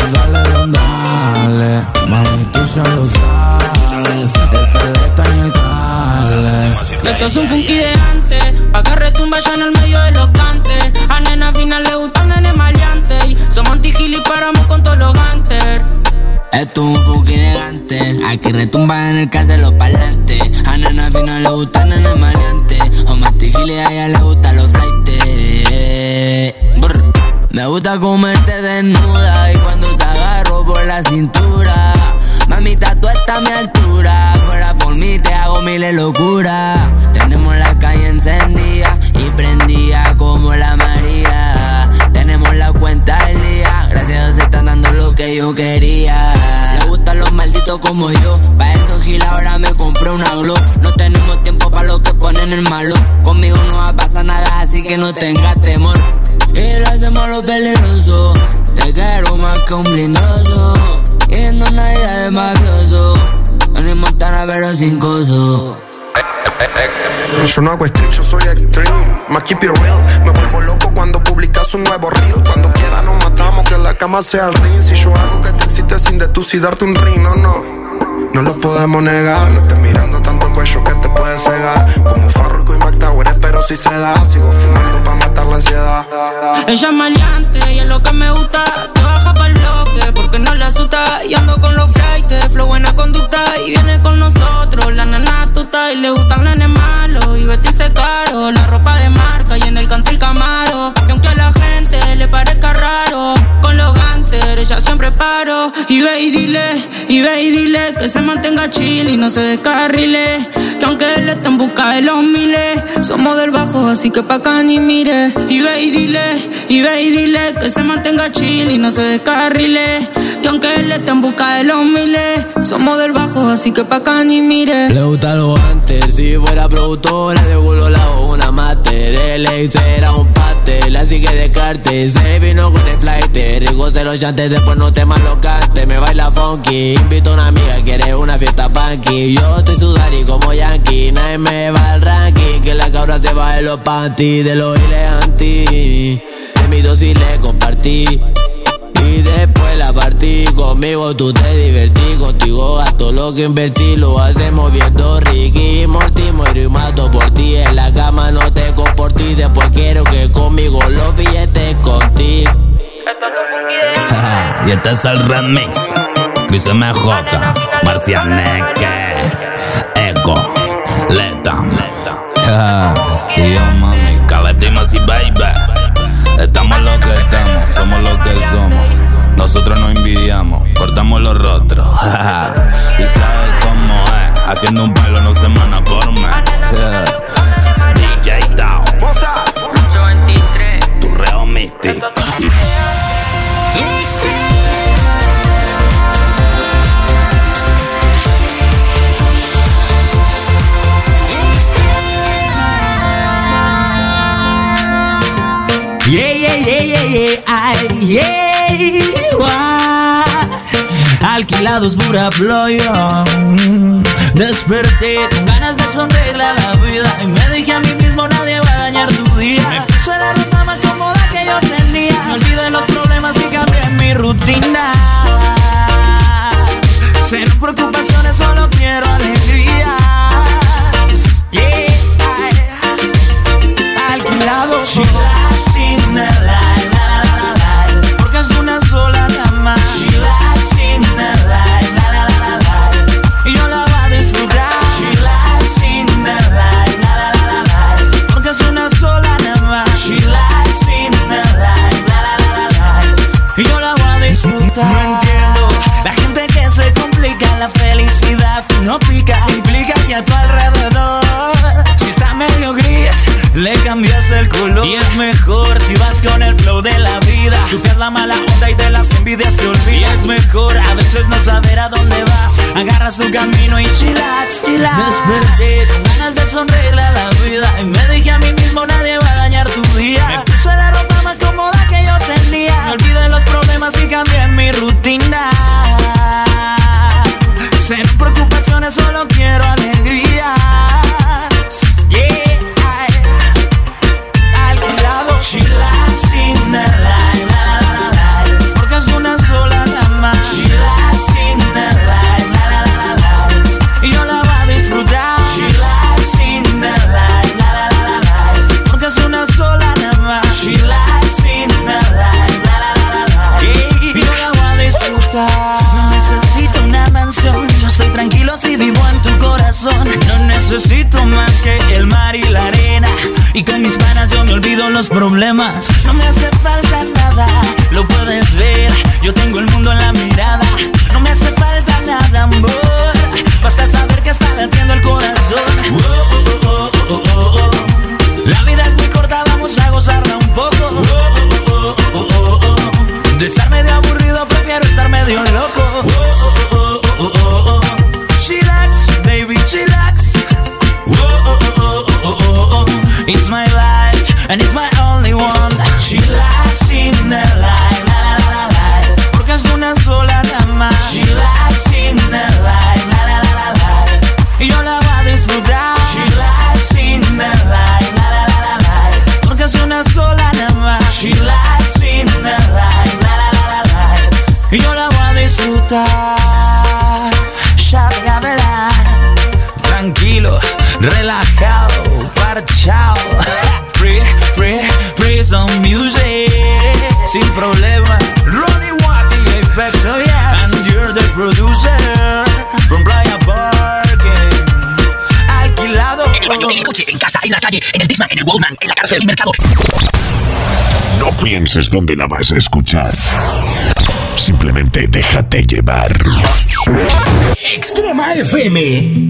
dale, mami, tú ya lo sabes, ese letal ni el cale. Esto es un funky de antes, pa' que retumba ya en el medio de los cantes. A nena fina le gusta el nene maleante. Y somos anti-gil y paramos con todos los gantes. Esto es un funky de antes, aquí retumba en el caso de los parlantes. A nena fina le gusta el nene maleante. O anti-gil y a ella le gustan los flaites. Me gusta comerte desnuda y cuando te agarro por la cintura. Mamita, tú estás a mi altura. Fuera por mí te hago miles locuras. Tenemos la calle encendida y prendida como la María. Tenemos la cuenta al día, gracias a Dios se están dando lo que yo quería. Le gustan los malditos como yo, pa' eso Gil ahora me compré una Glow. No tenemos tiempo pa' lo que ponen el malo. Conmigo no va a pasar nada, así que no tengas temor. Y lo hacemos lo peligroso, te quiero más que un blindoso. Yendo una idea de mafioso, Tony Montana pero sin coso. Yo no hago stream, yo soy extreme. Más keep it real. Me vuelvo loco cuando publicas un nuevo reel. Cuando quiera nos matamos, que la cama sea el ring. Si yo hago que te excites sin de tú si darte un ring, no lo podemos negar. No estés mirando tanto cuello que te puede cegar. Como Farruko y McTower, pero si se da. Sigo fumando pa' matar la ansiedad. Ella es maleante y es lo que me gusta. Te baja pa'l bloque porque no le asusta. Y ando con los flightes, flow buena conducta. Y viene con nosotros, la nena tuta. Y le gusta el nene malo y vestirse caro. La ropa de marca y en el canto el Camaro. Y aunque a la gente le parezca raro, con los gangsters ella siempre paro. Y ve y dile que se mantenga chill y no se descarrile. Que aunque él esté en busca de los miles, somos del bajo así que pa' acá ni mire. Y ve y dile que se mantenga chill y no se descarrile. Que aunque él esté en busca de los miles, somos del bajo así que pa' acá ni mire. Le gusta lo antes, si fuera productora de culo la hago una master. El ex era un pastel, así que descarte. Se vino con el flight, rico se los chantes, después no te malocaste. Me baila funky, invito a una amiga, quiere una fiesta punky. Yo estoy sudari como Yankee, nadie me va al ranking. Que la cabra te baje los panties, de los giles anti. De mi dosis le compartí y después la partí. Conmigo tú te divertí, contigo gasto lo que invertí. Lo hacemos viendo Ricky Morty, muero y mato por ti. En la cama no te comportí, después quiero que conmigo los billetes contigo. Y este es el remix. Chris MJ, Marcianeque, Echo, Letam. Y yo mami, Caleb y baby. Estamos lo que estamos, somos lo que somos. Nosotros no envidiamos, cortamos los rostros. Y sabes cómo es, haciendo un palo no se mana por mes. DJ Down, 823, tu reo Mystic. Alquilados pura ployo. Desperté con ganas de sonreírle a la vida y me dije a mí mismo nadie va a dañar tu día. Me puse la ropa más cómoda que yo tenía, me olvidé los problemas y cambié mi rutina. Cero preocupaciones, solo quiero alegría. Yeah, alquilado. She lies in the light, porque es una sola nada más. She lies in the light, y yo la voy a disfrutar. She lies in the light, porque es una sola nada más. She lies in the light, y yo la voy a disfrutar. No entiendo la gente que se complica, la felicidad no pica, implica que a tu alrededor, si está medio gris, le cambias el color. Y es mejor si vas con el flow de la vida, sufres la mala onda y de las envidias te olvidas. Y es mejor a veces no saber a dónde vas, agarras tu camino y chillax, chillax. Desperté con ganas de sonreírle a la vida y me dije a mí mismo nadie va a dañar tu día. Me puse la ropa más cómoda que yo tenía, me olvidé los problemas y cambié mi rutina. Cero preocupaciones, solo quiero alegría. Yeah, alquilado. She lies in the light, porque es una sola nada más. She lies in the light, y yo la voy a disfrutar. She lies in the light, porque es una sola nada más. She lies in the light, y yo la voy a disfrutar. No necesito una mansión, yo soy tranquilo si vivo en tu corazón. No necesito más que el mar y la arena, y con mis panas yo me olvido los problemas. No me hace falta nada, lo puedes ver, yo tengo el mundo en la mirada. No me hace falta nada, amor, basta saber que está latiendo el corazón. La vida es muy corta, vamos a gozarla un poco. De estar medio aburrido prefiero estar medio loco. Chillax, baby, chillax. It's my life and it's my only one. Chillax in the light, porque es una sola nada más. Chillax in the light, y yo la voy a disfrutar. Chillax in the light, porque es una sola nada más. Chillax in the light, y yo la voy a disfrutar. Shabagabela. Tranquilo, relajado, parchao. Free, free, free some music. Sin problema. Ronnie Watts, Apex, oh yeah. And you're the producer from Playa Parking. Alquilado. En el baño, en el coche, en casa, en la calle, en el Disman, en el Walkman, en la cárcel, en el mercado. No pienses dónde la vas a escuchar. Simplemente déjate llevar. Extrema FM.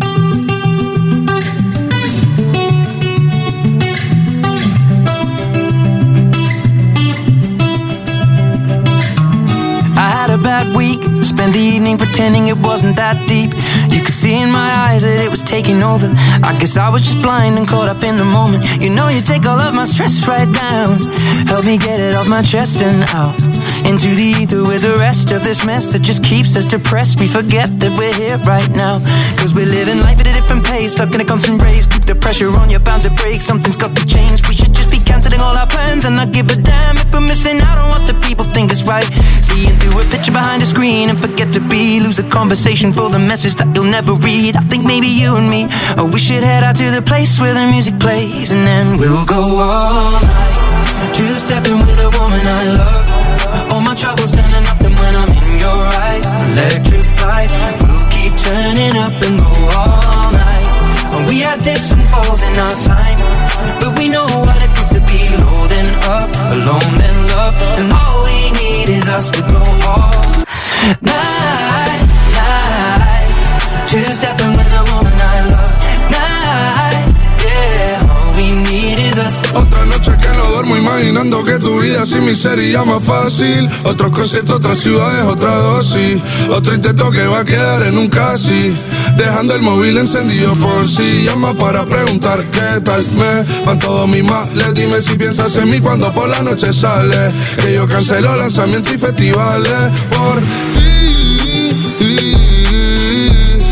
I had a bad week, spent the evening pretending it wasn't that deep. You could see in my eyes that it was taking over. I guess I was just blind and caught up in the moment. You know you take all of my stress right down, help me get it off my chest and out into the ether with the rest of this mess that just keeps us depressed. We forget that we're here right now, cause we're living life at a different pace, stuck in a constant race. Keep the pressure on, you're bound to break. Something's got to change. We should just be cancelling all our plans and not give a damn if we're missing out on what the people think is right. Seeing through a picture behind a screen and forget to be, lose the conversation for the message that you'll never read. I think maybe you and me, oh, we should head out to the place where the music plays, and then we'll go all night, two-stepping with a woman I love. All my troubles standing up, and when I'm in your eyes, electrified. We'll keep turning up and go all night. And we had dips and falls in our time, but we know what it feels to be low then up, alone then love. And all we need is us to go all night, night. Two-stepping with a woman I love. Night, yeah. All we need is us. Otra noche que no duermo imaginando que tu vida sin mí sería más fácil. Otros conciertos, otras ciudades, otra dosis. Otro intento que va a quedar en un casi. Dejando el móvil encendido por si llama para preguntar qué tal me van todos mis males. Dime si piensas en mí cuando por la noche sale. Que yo cancelo lanzamientos y festivales por ti. Vuelvo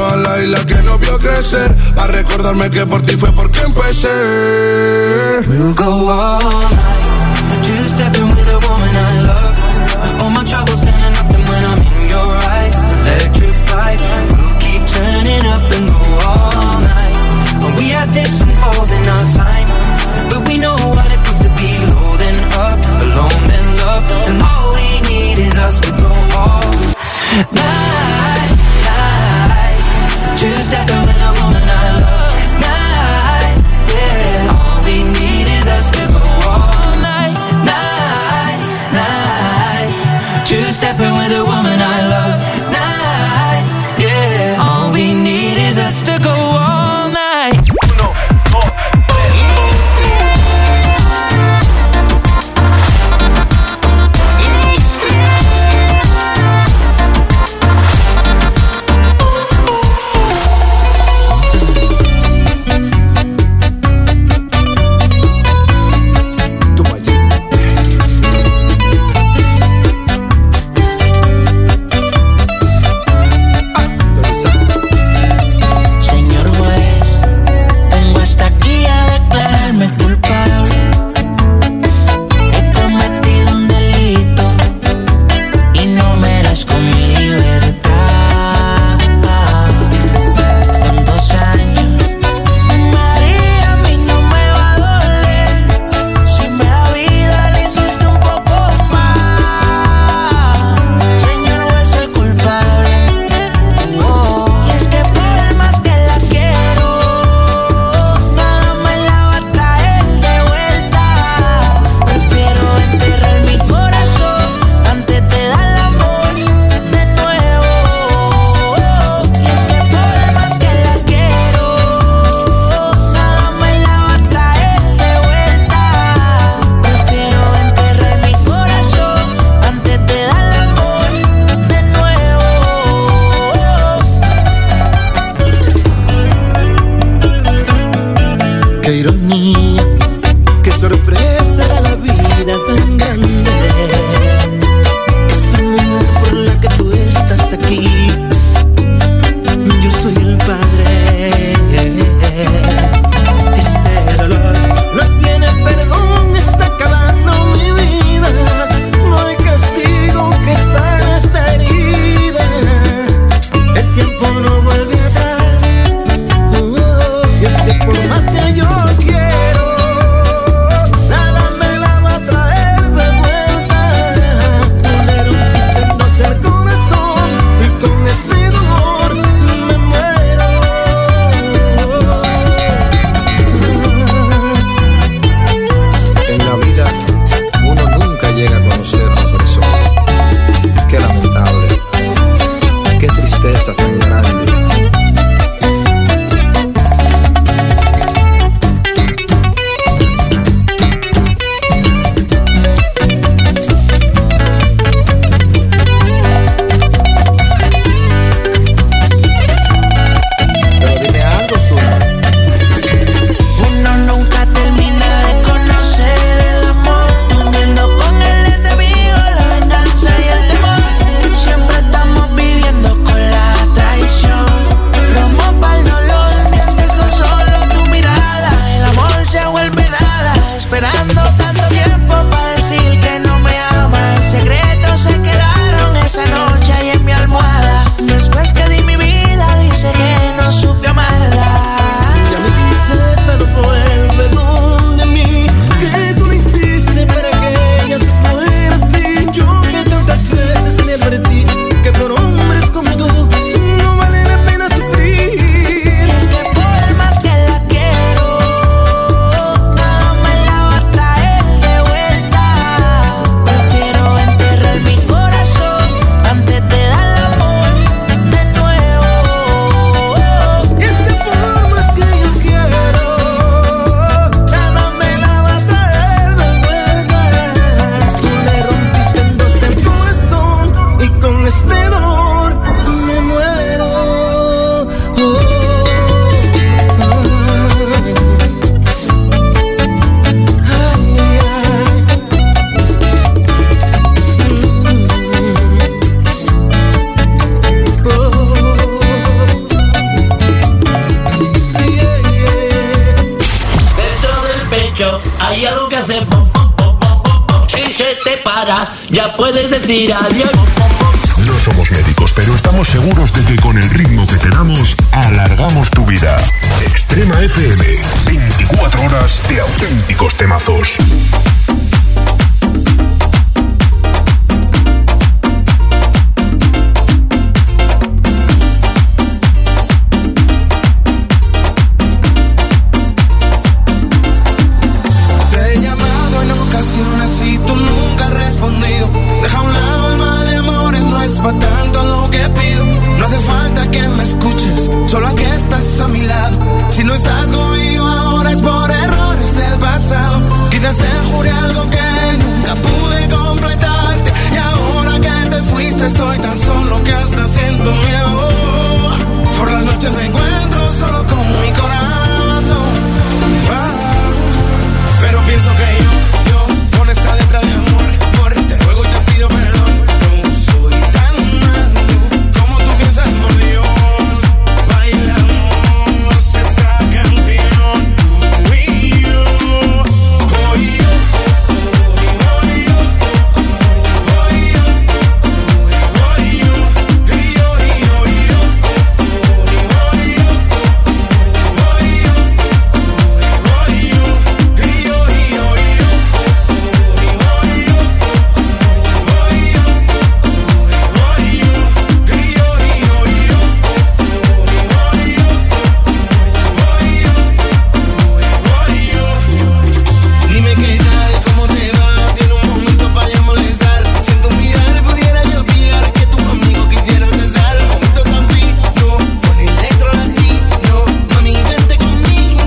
toda la isla que nos vio crecer. A recordarme que por ti fue porque empecé. We'll go all night, two-stepping with a woman I love. All my troubles standing up and when I'm in your eyes, electrified. We'll keep turning up and go all night. And we had dips and falls in our time, but we know what it feels to be low then up, alone then love. And all we need is us to go all night, night. Two-stepping with a woman I love. Night, yeah. All we need is us to go Si se te para, ya puedes decir adiós. No somos médicos, pero estamos seguros de que con el ritmo que te damos, alargamos tu vida. Extrema FM, 24 horas de auténticos temazos. Te he llamado en ocasiones y tú nunca has respondido. Deja a un lado el mal de amores, no es pa' tanto lo que pido. No hace falta que me escuches, solo a que estás a mi lado. Si no estás conmigo ahora es por errores del pasado. Quizás te juré algo que nunca pude completarte. Y ahora que te fuiste estoy tan solo que hasta siento miedo. Por las noches me encuentro solo con mi corazón. Pero pienso que yo con esta letra de amor, te ruego y te pido perdón. No soy tan malo como tú piensas, por Dios. Bailamos esta canción, tú y yo. Hoy yo, hoy yo, hoy yo, hoy yo, y yo, y yo, y yo. Dime qué tal, cómo te va, tiene un momento para ya molestar. Si en tu mirada pudiera yo pillar que tú conmigo quisieras besar. Un momento tan fino, con electro latino, mami vente conmigo.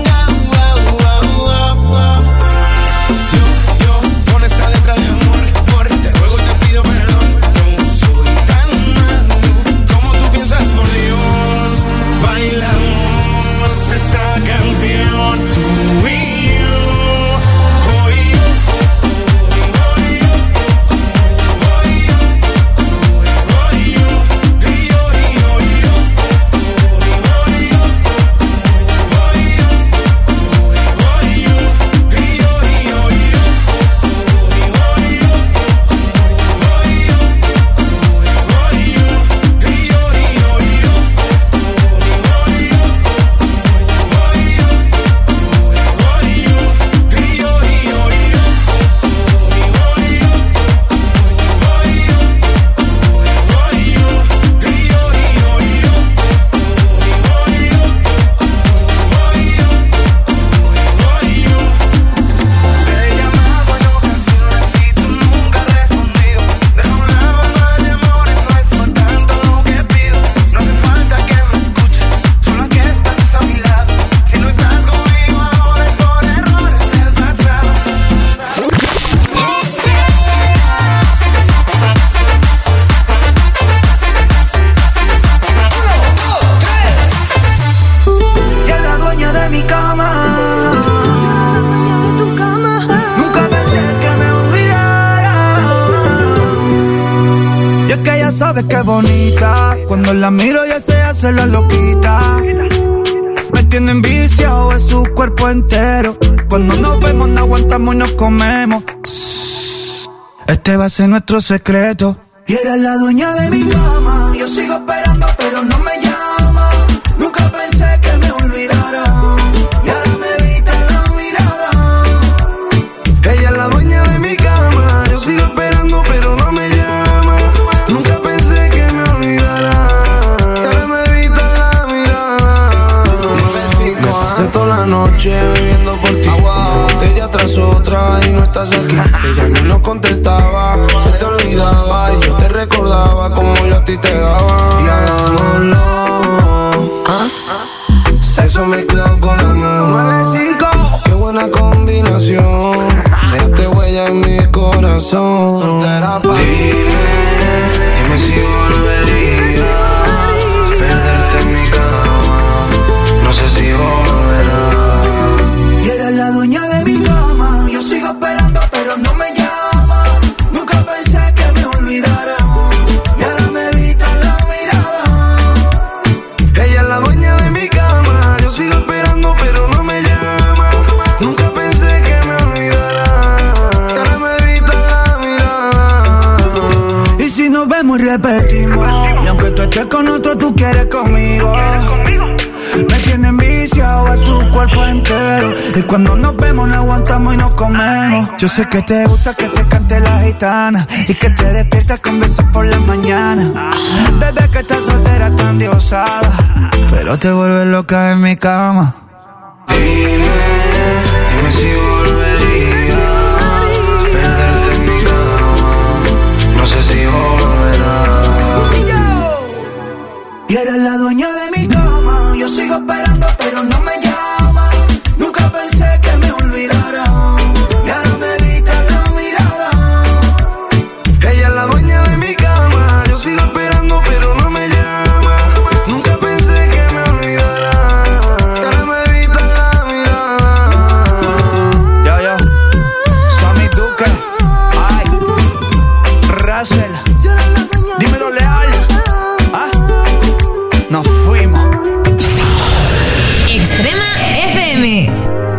Yo con esta letra de amor, te ruego y te pido perdón. No soy tan malo como tú piensas, por Dios. Bailamos esta canción, tú y yo. Qué bonita, cuando la miro ya se hace la loquita. Me tiene enviciado de su cuerpo entero. Cuando nos vemos no aguantamos y nos comemos. Este va a ser nuestro secreto. Y eres la dueña de mi cama. Yo sigo esperando pero no me llama. Nunca pensé que me olvidara. Y ahora me evita la mirada. Ella es la dueña de mi cama. Yo sigo esperando pero no me llama. Nunca pensé que me olvidara. Y ahora me evita la mirada. Me pasé toda la noche bebiendo por ti. Una botella tras otra y no estás aquí. Te llamé y no contestaba. Se te olvidaba y yo te recordaba como yo a ti te daba. Y hagámoslo. Sexo mezclado con amor. 9-5. Qué buena combinación. Dejaste huella en mi corazón. Soltera pa' dime si volvería perderte en mi cama. No sé si volverá. Y eres la dueña de mi cama. Yo sigo esperando pero no me llama. Nunca pensé que me olvidara. Y ahora me evita la mirada. Ella es la dueña de mi cama. Yo sigo esperando Cuando nos vemos no aguantamos y nos comemos. Yo sé que te gusta que te cante la gitana y que te despiertas con besos por la mañana. Desde que estás soltera tan diosada, pero te vuelves loca en mi cama. Dime si volvería perderte en mi cama. No sé si volverás. Y eres la dueña de mi cama. Yo sigo esperando pero no me llama. Nunca pensé que me olvidara y ahora me evita la mirada. Ella es la dueña de mi cama. Yo sigo esperando pero no me llama. Nunca pensé que me olvidara y ahora me evita la mirada. Yo, Sammy Duque, ay, Russell, dímelo Leal. Nos fuimos. Extrema FM.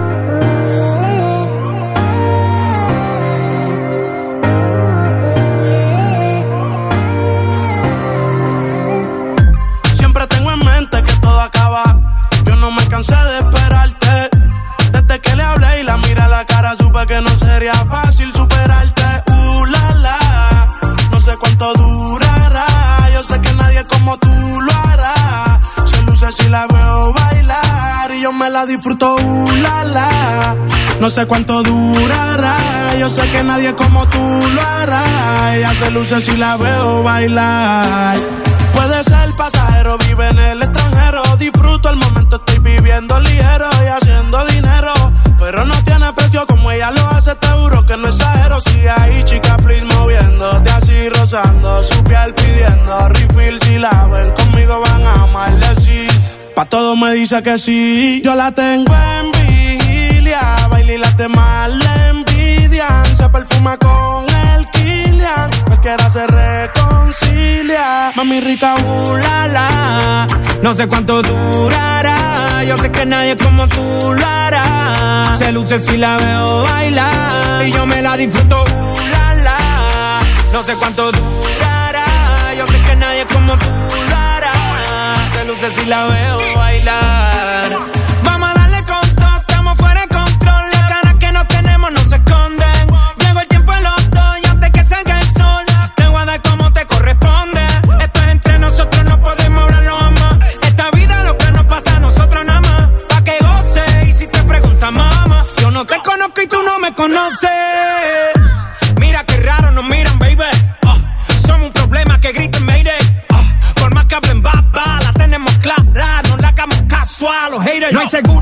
Siempre tengo en mente que todo acaba. Yo no me cansé de esperarte. Desde que le hablé y la miré a la cara, supe que no sería fácil superarte. La la, no sé cuánto durará. Yo sé que nadie como tú lo hará. Se luce si la veo bailar y yo me la disfruto, la la. No sé cuánto durará. Yo sé que nadie como tú lo hará. Ella se luce si la veo bailar. Puede ser pasajero, vive en el extranjero. Disfruto el momento, estoy viviendo ligero y haciendo dinero. Pero no tiene precio como ella lo hace, te juro que no exagero. Sigue ahí, chica, please, moviéndote así, rozando su piel, pidiendo refill. Si la ven conmigo van a amarle, sí. Pa' todo me dice que sí. Yo la tengo en vigilia, baila y la temas le envidian. Se perfuma con el Kilian, cualquiera se reconcilia. Mami rica, la la. No sé cuánto durará. Yo sé que nadie como tú lo hará. Se luce si la veo bailar y yo me la disfruto, la la. No sé cuánto durará. Yo sé que nadie como tú lo hará. Se luce si la veo bailar. Vamos a darle con todo, estamos fuera de control. Las ganas que no tenemos no se esconden. Llegó el tiempo de los dos y antes que salga el sol te voy a dar como te corresponde. Esto es entre nosotros, no podemos hablarlo jamás. Esta vida lo que nos pasa a nosotros nada más. Pa' que goce y si te preguntas mamá, yo no te conozco y tú no me conoces. Mira qué raro nos miran, baby. Somos un problema que griten Mayday. Por más que hablen baba, la tenemos clara. No le hagamos caso a los haters. No hay seguro